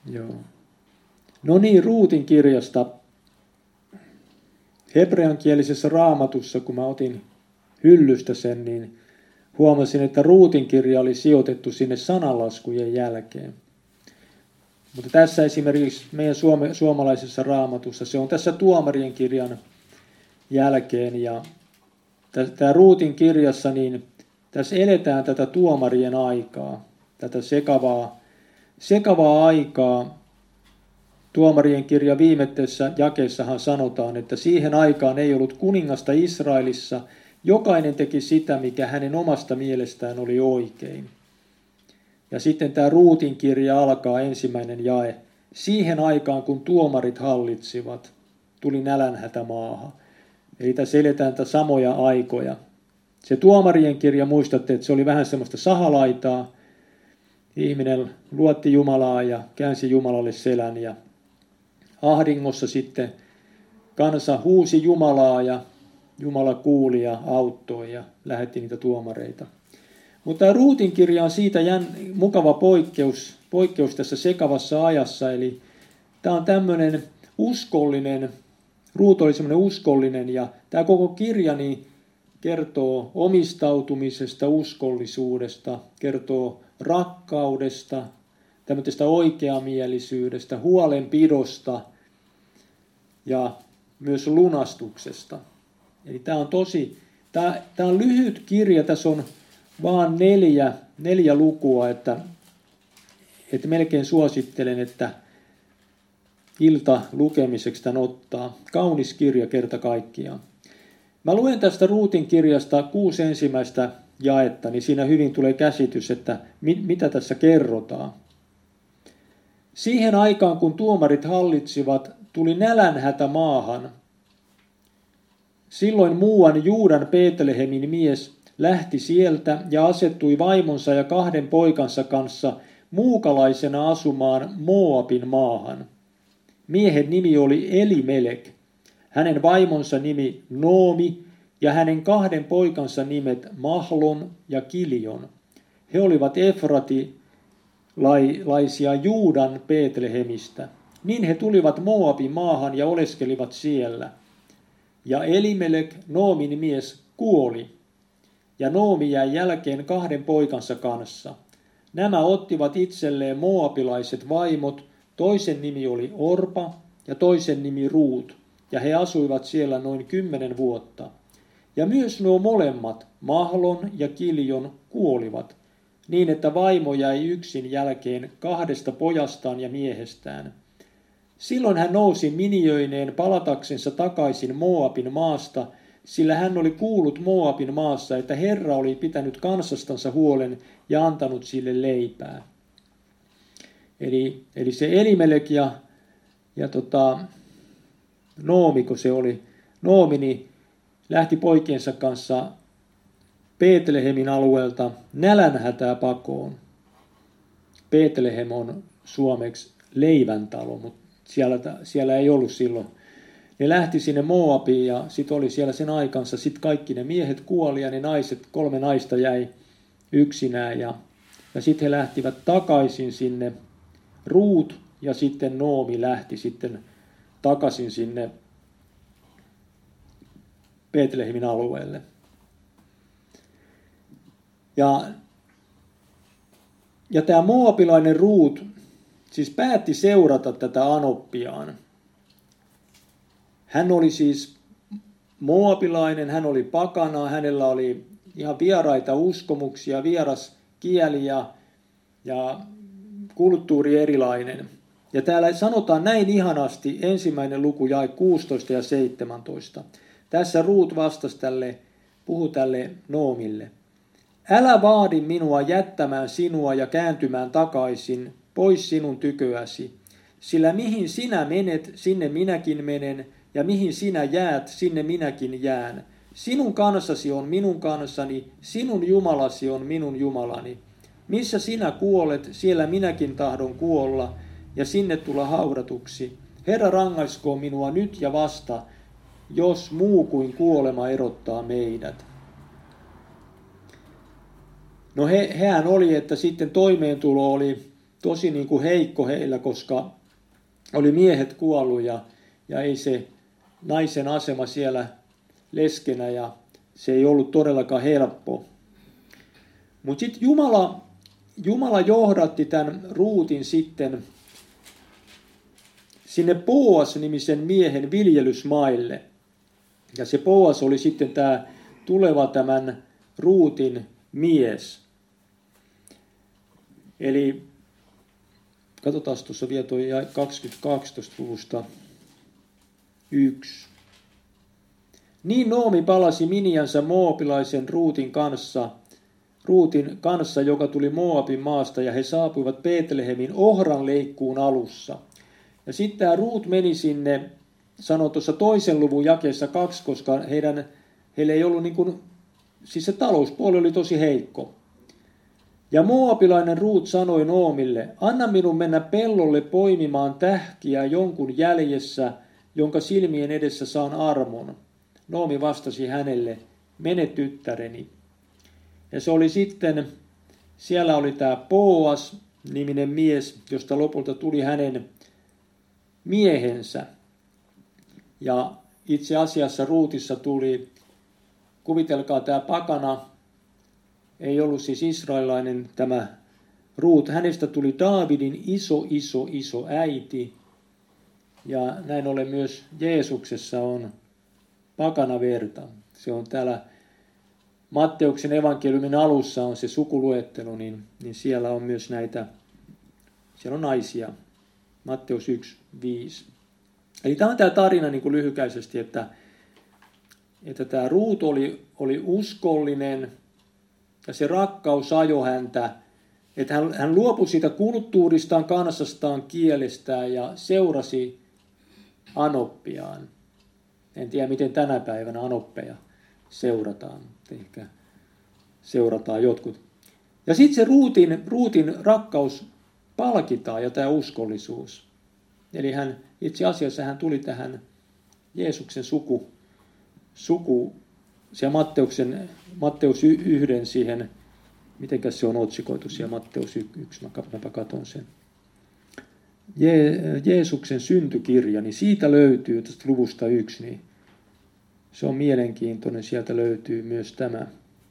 Joo. No niin, Ruutin kirjasta. Hebreankielisessä raamatussa, kun mä otin hyllystä sen, niin huomasin, että Ruutin kirja oli sijoitettu sinne sananlaskujen jälkeen. Mutta tässä esimerkiksi meidän suomalaisessa raamatussa, se on tässä Tuomarien kirjan jälkeen. Ja tämä Ruutin kirjassa, niin tässä eletään tätä tuomarien aikaa, tätä sekavaa aikaa. Tuomarien kirja viimeisessä jakeessahan sanotaan, että siihen aikaan ei ollut kuningasta Israelissa, jokainen teki sitä, mikä hänen omasta mielestään oli oikein. Ja sitten tämä Ruutin kirja alkaa ensimmäinen jae. Siihen aikaan, kun tuomarit hallitsivat, tuli nälänhätä maahan. Eli tässä eletään tätä samoja aikoja. Se Tuomarien kirja, muistatte, että se oli vähän semmoista sahalaitaa. Ihminen luotti Jumalaa ja käänsi Jumalalle selän ja ahdingossa sitten kansa huusi Jumalaa ja Jumala kuuli ja auttoi ja lähetti niitä tuomareita. Mutta tämä Ruutin kirja on siitä mukava poikkeus tässä sekavassa ajassa. Eli tämä on tämmöinen uskollinen, Ruut oli semmoinen uskollinen ja tämä koko kirja niin kertoo omistautumisesta, uskollisuudesta, kertoo rakkaudesta, tämmöisestä oikeamielisyydestä, huolenpidosta ja myös lunastuksesta. Eli tämä on lyhyt kirja, tässä on vaan neljä lukua, että melkein suosittelen, että ilta lukemiseksi tämän ottaa. Kaunis kirja kerta kaikkiaan. Mä luen tästä Ruutin kirjasta 6 ensimmäistä jaetta, niin siinä hyvin tulee käsitys, että mitä tässä kerrotaan. Siihen aikaan, kun tuomarit hallitsivat, tuli nälänhätä maahan. Silloin muuan Juudan Betlehemin mies lähti sieltä ja asettui vaimonsa ja 2 poikansa kanssa muukalaisena asumaan Moabin maahan. Miehen nimi oli Elimelek, hänen vaimonsa nimi Noomi ja hänen 2 poikansa nimet Mahlon ja Kilion. He olivat efratilaisia Juudan Betlehemistä. Niin he tulivat Moabin maahan ja oleskelivat siellä. Ja Elimelek, Noomin mies, kuoli. Ja Noomi jäi jälkeen 2 poikansa kanssa. Nämä ottivat itselleen moabilaiset vaimot, toisen nimi oli Orpa ja toisen nimi Ruut, ja he asuivat siellä noin 10 vuotta. Ja myös nuo molemmat, Mahlon ja Kilion, kuolivat, niin että vaimo jäi yksin jälkeen 2 pojastaan ja miehestään. Silloin hän nousi miniöineen palataksensa takaisin Moabin maasta, sillä hän oli kuullut Moabin maassa, että Herra oli pitänyt kansastansa huolen ja antanut sille leipää. Eli se Elimelek ja Noomi, kun se oli, Noomi niin lähti poikiensa kanssa Betlehemin alueelta nälänhätää pakoon. Betlehem on suomeksi leiväntalo, mutta siellä ei ollut silloin. Ne lähti sinne Moabiin ja sitten oli siellä sen aikansa. Sitten kaikki ne miehet kuoli ja ne 3 naista jäi yksinään. Ja sitten he lähtivät takaisin sinne. Ruut ja sitten Noomi lähti sitten takaisin sinne Betlehemin alueelle. Ja tämä moabilainen Ruut siis päätti seurata tätä anoppiaan. Hän oli siis moabilainen, hän oli pakana, hänellä oli ihan vieraita uskomuksia, vieras kieli ja kulttuuri erilainen. Ja täällä sanotaan näin ihanasti, 1. luku jae 16 ja 17. Tässä Ruut vastasi puhui tälle Noomille. Älä vaadi minua jättämään sinua ja kääntymään takaisin pois sinun tyköäsi, sillä mihin sinä menet, sinne minäkin menen, ja mihin sinä jäät, sinne minäkin jään. Sinun kansasi on minun kansani, sinun Jumalasi on minun Jumalani. Missä sinä kuolet, siellä minäkin tahdon kuolla, ja sinne tulla haudatuksi. Herra rangaiskoon minua nyt ja vasta, jos muu kuin kuolema erottaa meidät. No hehän oli, että sitten toimeentulo oli tosi niin kuin heikko heillä, koska oli miehet kuollut ja ei se naisen asema siellä leskenä ja se ei ollut todellakaan helppo. Mutta sitten Jumala johdatti tämän Ruutin sitten sinne Boas-nimisen miehen viljelysmaille. Ja se Boas oli sitten tämä tuleva tämän Ruutin mies. Eli katsotaan tuossa vielä tuo 22 luvusta 1. Niin Noomi palasi miniänsä moobilaisen Ruutin kanssa, joka tuli Moabin maasta, ja he saapuivat Betlehemin ohranleikkuun alussa. Ja sitten tämä Ruut meni sinne, sanoi tuossa 2. luvun jakeessa 2, koska heillä ei ollut siis se talouspuoli oli tosi heikko. Ja moabilainen Ruut sanoi Noomille, anna minun mennä pellolle poimimaan tähkiä jonkun jäljessä, jonka silmien edessä saan armon. Noomi vastasi hänelle, mene tyttäreni. Ja se oli sitten, siellä oli tämä Boas-niminen mies, josta lopulta tuli hänen miehensä. Ja itse asiassa Ruutissa tuli, kuvitelkaa tämä pakana, ei ollut siis israelilainen tämä Ruut. Hänestä tuli Daavidin iso äiti. Ja näin ollen myös Jeesuksessa on pakanaverta. Se on täällä Matteuksen evankeliumin alussa on se sukuluettelo, niin siellä on myös näitä, siellä on naisia. Matteus 1:5. Eli tämä on tämä tarina niin kuin lyhykäisesti, että tämä Ruut oli uskollinen ja se rakkaus ajoi häntä, että hän luopui siitä kulttuuristaan, kansastaan, kielestään ja seurasi anoppiaan. En tiedä, miten tänä päivänä anoppeja seurataan. Ehkä seurataan jotkut. Ja sitten se Ruutin rakkaus palkitaan ja tämä uskollisuus. Eli itse asiassa hän tuli tähän Jeesuksen suku siellä Matteus 1 siihen, mitenkäs se on otsikoitu siellä Matteus 1, mäpä katon sen. Jeesuksen syntykirja, niin siitä löytyy tästä luvusta 1, niin se on mielenkiintoinen, sieltä löytyy myös tämä.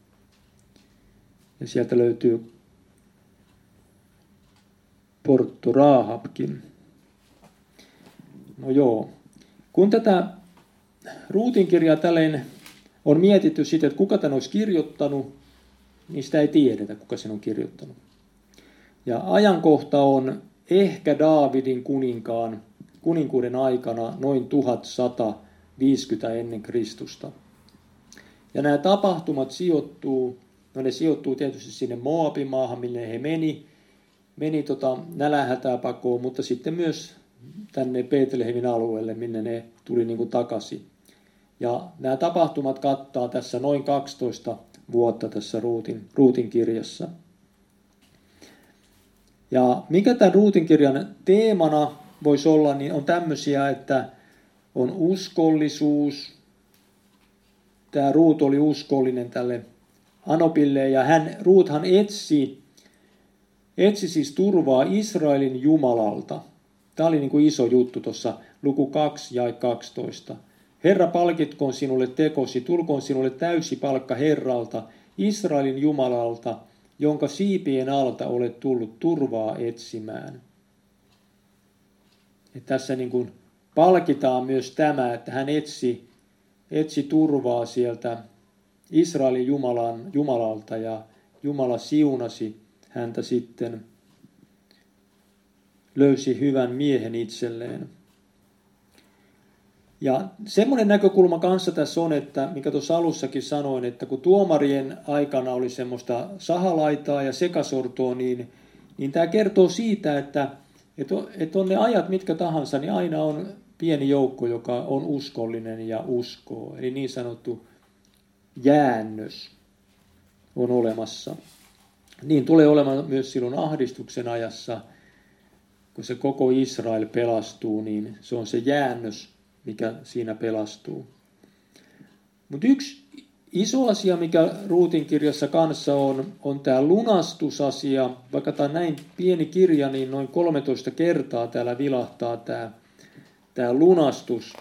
Ja sieltä löytyy Porto Rahabkin. No joo, kun tätä Ruutin kirjaa tälleen on mietitty sitä, että kuka tämän olisi kirjoittanut, niin sitä ei tiedetä, kuka sen on kirjoittanut. Ja ajankohta on ehkä Daavidin kuninkuuden aikana noin 1150 ennen Kristusta. Ja nämä tapahtumat sijoittuu tietysti sinne Moabin maahan, minne he meni nälänhätää pakoon, mutta sitten myös tänne Betlehemin alueelle, minne ne tuli niin kuin takaisin. Ja nämä tapahtumat kattaa tässä noin 12 vuotta tässä Ruutin kirjassa. Ja mikä tämän Ruutin kirjan teemana voisi olla, niin on tämmöisiä, että on uskollisuus. Tämä Ruut oli uskollinen tälle Anopille ja Ruuthan etsi siis turvaa Israelin Jumalalta. Tämä oli niin kuin iso juttu tuossa luku 2 ja 12. Herra, palkitkoon sinulle tekosi, tulkoon sinulle täysi palkka Herralta, Israelin Jumalalta, jonka siipien alta olet tullut turvaa etsimään. Ja tässä niin kuin palkitaan myös tämä, että hän etsi turvaa sieltä Israelin Jumalalta ja Jumala siunasi häntä sitten, löysi hyvän miehen itselleen. Ja semmoinen näkökulma kanssa tässä on, että mikä tuossa alussakin sanoin, että kun tuomarien aikana oli semmoista sahalaitaa ja sekasortoa, niin tämä kertoo siitä, että on ne ajat mitkä tahansa, niin aina on pieni joukko, joka on uskollinen ja uskoo. Eli niin sanottu jäännös on olemassa. Niin tulee olemaan myös silloin ahdistuksen ajassa, kun se koko Israel pelastuu, niin se on se jäännös, mikä siinä pelastuu. Mutta yksi Iso asia, mikä Ruutin kirjassa kanssa on tämä lunastusasia. Vaikka tämä on näin pieni kirja, niin noin 13 kertaa täällä vilahtaa tämä lunastus.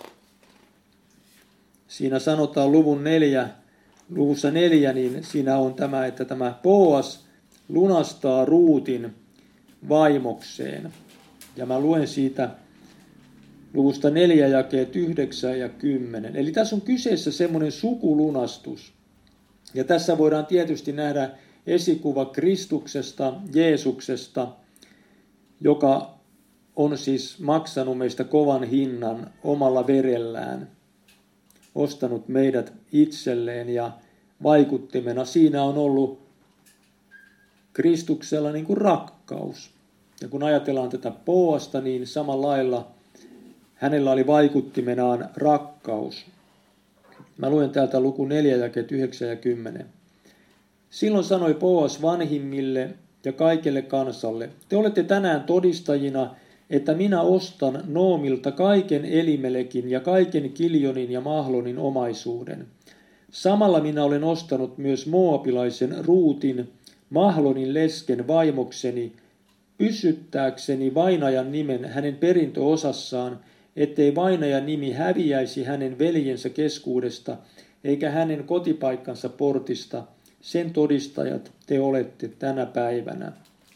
Siinä sanotaan luvussa 4, niin siinä on tämä, että tämä Boas lunastaa Ruutin vaimokseen. Ja mä luen siitä luvusta 4 jakeet 9 ja 10. Eli tässä on kyseessä semmoinen sukulunastus. Ja tässä voidaan tietysti nähdä esikuva Kristuksesta, Jeesuksesta, joka on siis maksanut meistä kovan hinnan omalla verellään, ostanut meidät itselleen ja vaikuttimena siinä on ollut Kristuksella niin kuin rakkaus. Ja kun ajatellaan tätä Boasta, niin samalla lailla hänellä oli vaikuttimenaan rakkaus. Mä luen täältä luku 4 jakeet 9 ja 10. Silloin sanoi Boas vanhimmille ja kaikelle kansalle, te olette tänään todistajina, että minä ostan Noomilta kaiken Elimelekin ja kaiken Kiljonin ja Mahlonin omaisuuden. Samalla minä olen ostanut myös moabilaisen Ruutin, Mahlonin lesken vaimokseni, pysyttääkseni vainajan nimen hänen perintöosassaan, ettei vainajan nimi häviäisi hänen veljensä keskuudesta, eikä hänen kotipaikkansa portista. Sen todistajat te olette tänä päivänä.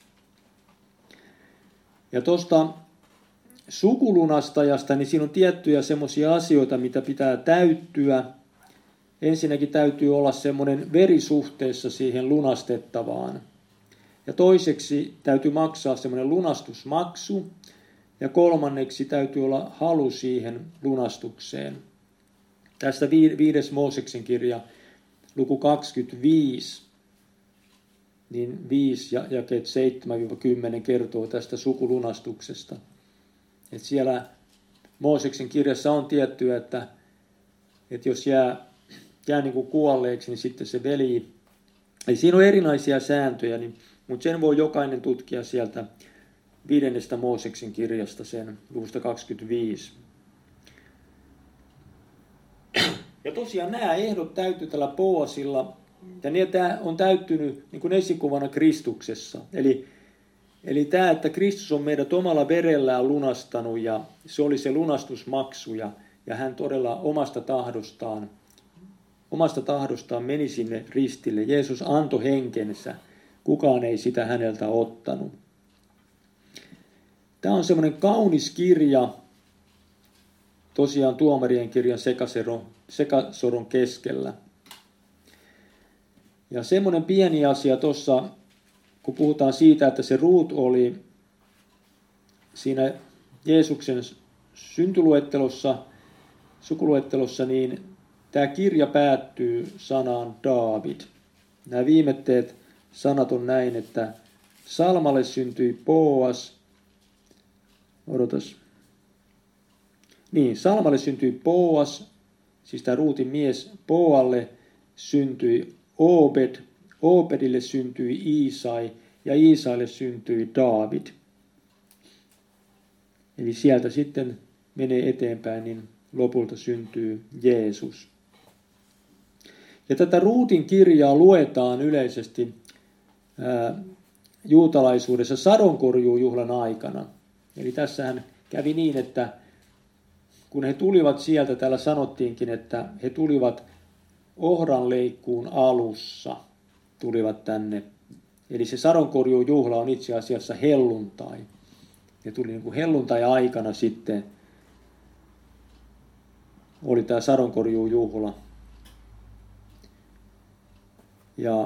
Ja tuosta sukulunastajasta, niin siinä on tiettyjä semmoisia asioita, mitä pitää täyttyä. Ensinnäkin täytyy olla semmoinen verisuhteessa siihen lunastettavaan. Ja toiseksi täytyy maksaa semmoinen lunastusmaksu. Ja kolmanneksi täytyy olla halu siihen lunastukseen. Tästä 5. Mooseksen kirja, luku 25, niin 5 jakeet 7-10 kertoo tästä sukulunastuksesta. Että siellä Mooseksen kirjassa on tiettyä, että jos jää niin kuin kuolleeksi, niin sitten se veli. Eli siinä on erinäisiä sääntöjä, mutta sen voi jokainen tutkia sieltä 5. Mooseksen kirjasta sen luvusta 25. Ja tosiaan nämä ehdot täytyy tällä Boasilla, ja niitä on täyttynyt niin kuin esikuvana Kristuksessa. Eli tämä, että Kristus on meidät omalla verellään lunastanut, ja se oli se lunastusmaksu, ja hän todella omasta tahdostaan meni sinne ristille. Jeesus antoi henkensä, kukaan ei sitä häneltä ottanut. Tämä on semmoinen kaunis kirja, tosiaan tuomarien kirjan sekasoron keskellä. Ja semmoinen pieni asia tuossa, kun puhutaan siitä, että se Ruut oli siinä Jeesuksen sukuluettelossa, niin tämä kirja päättyy sanaan Daavid. Nämä viimetteet sanat on näin, että Salmalle syntyi Boas. Salmalle syntyi Boas, siis tämä Ruutin mies. Boalle syntyi Obed, Obedille syntyi Iisai ja Iisaille syntyi Daavid. Eli sieltä sitten menee eteenpäin, niin lopulta syntyy Jeesus. Ja tätä Ruutin kirjaa luetaan yleisesti juutalaisuudessa sadonkorjuujuhlan aikana. Eli tässähän kävi niin, että kun he tulivat sieltä, täällä sanottiinkin, että he tulivat ohranleikkuun alussa, tulivat tänne. Eli se sadonkorjuujuhla on itse asiassa helluntai. Ne tuli niin kuin helluntai-aikana sitten, oli tämä sadonkorjuujuhla. Ja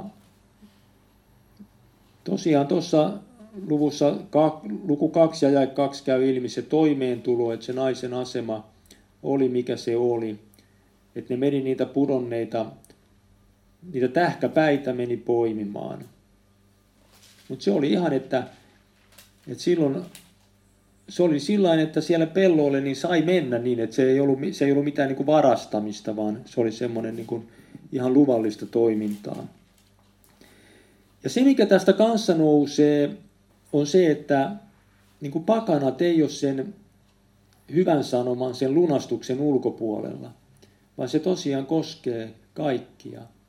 tosiaan tuossa luku 2 ja jae 2 käy ilmi se toimeentulo, että se naisen asema oli mikä se oli. Että ne meni niitä pudonneita, niitä tähkäpäitä meni poimimaan. Mutta se oli ihan, että silloin se oli sillain, että siellä pelloille niin sai mennä niin, että se ei ollut mitään niin kuin varastamista, vaan se oli semmoinen niin kuin ihan luvallista toimintaa. Ja se, mikä tästä kanssa nousee, on se, että niin kuin pakanat ei ole sen hyvän sanoman, sen lunastuksen ulkopuolella, vaan se tosiaan koskee kaikkia.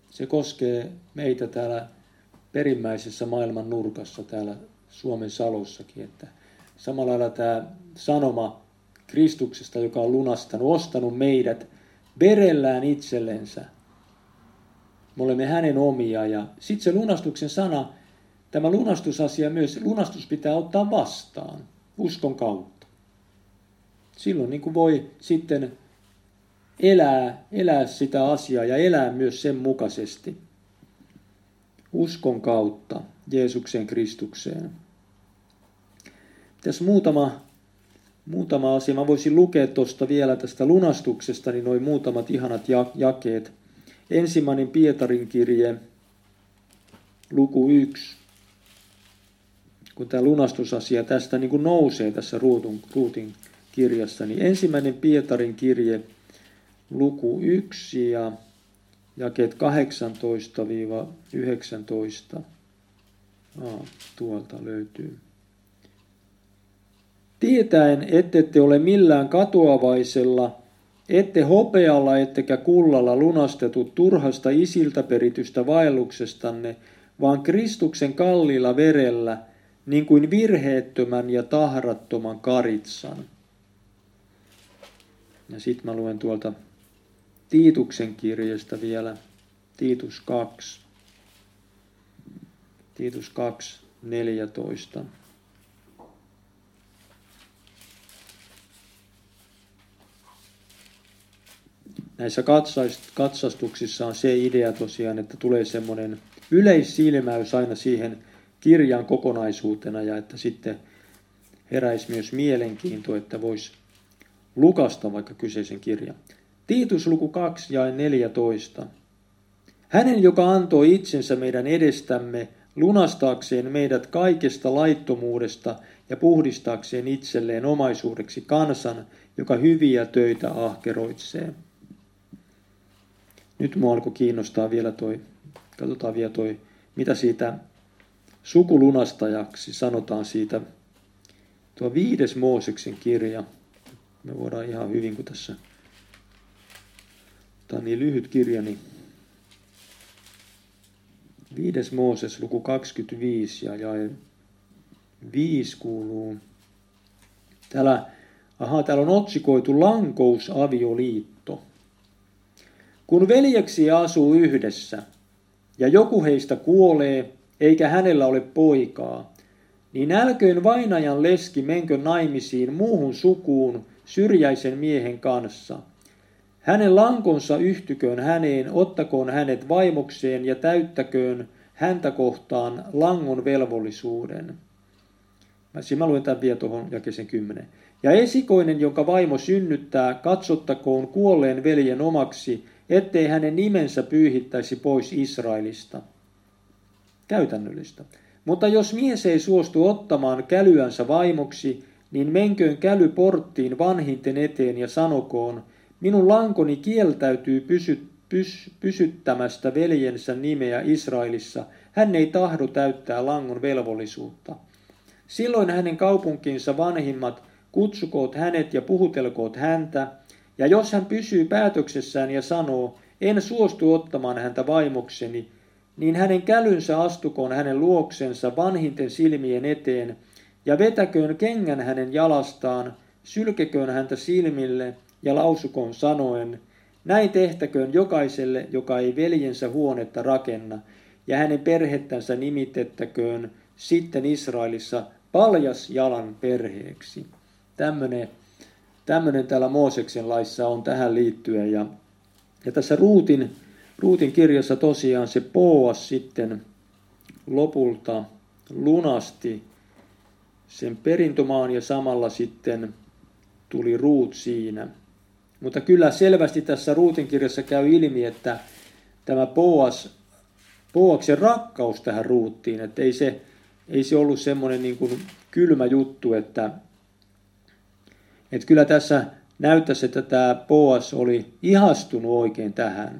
Se koskee meitä täällä perimmäisessä maailman nurkassa, täällä Suomen Salossakin. Että samalla lailla tämä sanoma Kristuksesta, joka on ostanut meidät verellään itsellensä. Me olemme hänen omia. Ja sitten se lunastuksen sana, tämä lunastusasia myös, lunastus pitää ottaa vastaan uskon kautta. Silloin niin kuin voi sitten elää sitä asiaa ja elää myös sen mukaisesti. Uskon kautta Jeesuksen Kristukseen. Tässä muutama asia. Mä voisin lukea tuosta vielä tästä lunastuksesta, niin noin muutamat ihanat jakeet. Ensimmäinen Pietarin kirje, luku 1. Kun tämä lunastusasia tästä niin kuin nousee tässä Ruutin kirjassa, niin ensimmäinen Pietarin kirje, luku 1 ja jakeet 18-19. Tuolta löytyy. Tietäen, ettette ole millään katoavaisella, ette hopealla ettekä kullalla lunastetut turhasta isiltä peritystä vaelluksestanne, vaan Kristuksen kalliilla verellä, niin kuin virheettömän ja tahrattoman karitsan. Ja sitten mä luen tuolta Tiituksen kirjasta vielä, Tiitus 2. Tiitus 2, 14. Näissä katsastuksissa on se idea tosiaan, että tulee semmoinen yleissilmäys aina siihen kirjan kokonaisuutena ja että sitten heräisi myös mielenkiinto, että voisi lukasta vaikka kyseisen kirjan. Tiitus luku 2 ja 14. Hänen, joka antoi itsensä meidän edestämme lunastaakseen meidät kaikesta laittomuudesta ja puhdistaakseen itselleen omaisuudeksi kansan, joka hyviä töitä ahkeroitsee. Nyt minua alkoi kiinnostaa vielä katsotaan vielä mitä siitä sukulunastajaksi sanotaan siitä, tuo 5. Mooseksen kirja. Me voidaan ihan hyvin, kun tässä, tämä on niin lyhyt kirja, niin 5. Mooses, luku 25 ja jae 5 kuuluu. Täällä on otsikoitu lankousavioliitto. Kun veljeksiä asuu yhdessä ja joku heistä kuolee eikä hänellä ole poikaa, niin älköön vainajan leski menkö naimisiin muuhun sukuun syrjäisen miehen kanssa. Hänen lankonsa yhtyköön häneen, ottakoon hänet vaimokseen ja täyttäköön häntä kohtaan langon velvollisuuden. Mä luen tämän vielä tuohon jakeeseen 10. Ja esikoinen, jonka vaimo synnyttää, katsottakoon kuolleen veljen omaksi, ettei hänen nimensä pyyhittäisi pois Israelista. Käytännöllistä. Mutta jos mies ei suostu ottamaan kälyänsä vaimoksi, niin menköön käly porttiin vanhinten eteen ja sanokoon, minun lankoni kieltäytyy pysyttämästä veljensä nimeä Israelissa, hän ei tahdo täyttää langon velvollisuutta. Silloin hänen kaupunkinsa vanhimmat kutsukoot hänet ja puhutelkoot häntä, ja jos hän pysyy päätöksessään ja sanoo, en suostu ottamaan häntä vaimokseni, niin hänen kälynsä astukoon hänen luoksensa vanhinten silmien eteen, ja vetäköön kengän hänen jalastaan, sylkeköön häntä silmille, ja lausukoon sanoen, näin tehtäköön jokaiselle, joka ei veljensä huonetta rakenna, ja hänen perhettänsä nimitettäköön sitten Israelissa paljas jalan perheeksi. Tämmöinen täällä Mooseksen laissa on tähän liittyen. Ja tässä Ruutin kirjassa tosiaan se Boas sitten lopulta lunasti sen perintömaan ja samalla sitten tuli Ruut siinä. Mutta kyllä selvästi tässä Ruutin kirjassa käy ilmi, että tämä Boaksen rakkaus tähän Ruuttiin, että ei se ollut semmoinen niin kuin kylmä juttu, että kyllä tässä näyttäisi, että tämä Boas oli ihastunut oikein tähän.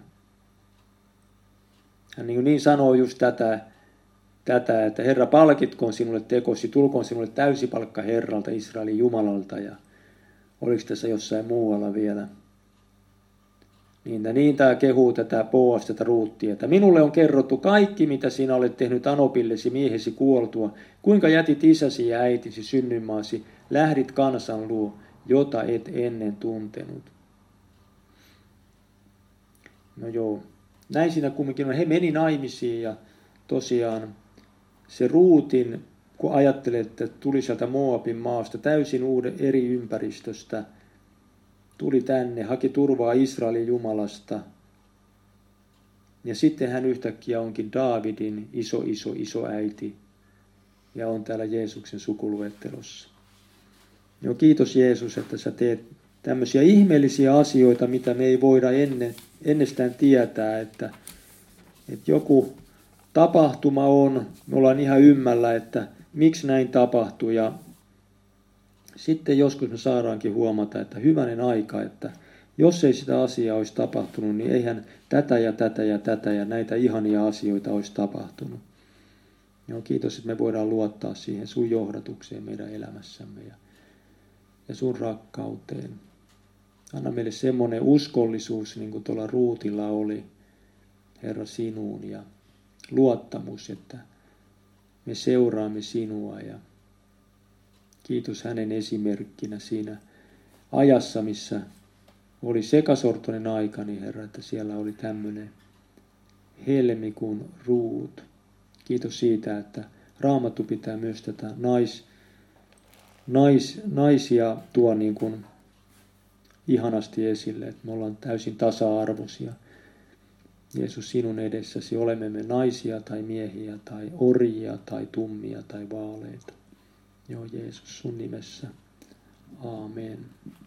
Hän niin sanoo just tätä, että Herra palkitkoon sinulle tekosi, tulkoon sinulle täysipalkka Herralta, Israelin Jumalalta, ja oliko tässä jossain muualla vielä. Niin tämä kehuu tätä Boaz, tätä Ruuttia, että minulle on kerrottu kaikki, mitä sinä olet tehnyt Anopillesi miehesi kuoltua, kuinka jätit isäsi ja äitisi synnyinmaasi, lähdit kansan luo, jota et ennen tuntenut. No joo, näin siinä kumminkin on. He meni naimisiin ja tosiaan se Ruutin, kun ajattelee, että tuli sieltä Moabin maasta täysin eri ympäristöstä, tuli tänne, haki turvaa Israelin Jumalasta. Ja sitten hän yhtäkkiä onkin Daavidin iso äiti ja on täällä Jeesuksen sukuluettelossa. Joo, kiitos Jeesus, että sä teet tämmöisiä ihmeellisiä asioita, mitä me ei voida ennestään tietää, että joku tapahtuma on, me ollaan ihan ymmällä, että miksi näin tapahtui ja sitten joskus me saadaankin huomata, että hyvänen aika, että jos ei sitä asiaa olisi tapahtunut, niin eihän tätä ja näitä ihania asioita olisi tapahtunut. Joo, kiitos, että me voidaan luottaa siihen sun johdatukseen meidän elämässämme ja sun rakkauteen. Anna meille semmoinen uskollisuus, niin kuin tuolla Ruutilla oli, Herra, sinuun ja luottamus, että me seuraamme sinua ja kiitos hänen esimerkkinä siinä ajassa, missä oli sekasortoinen aika, niin Herra, että siellä oli tämmöinen helmi kuin Ruut. Kiitos siitä, että Raamattu pitää myös tätä naisia tuo niin kuin ihanasti esille, että me ollaan täysin tasa-arvoisia. Jeesus, sinun edessäsi olemme me naisia tai miehiä tai orjia tai tummia tai vaaleita. Joo, Jeesus, sun nimessä. Aamen.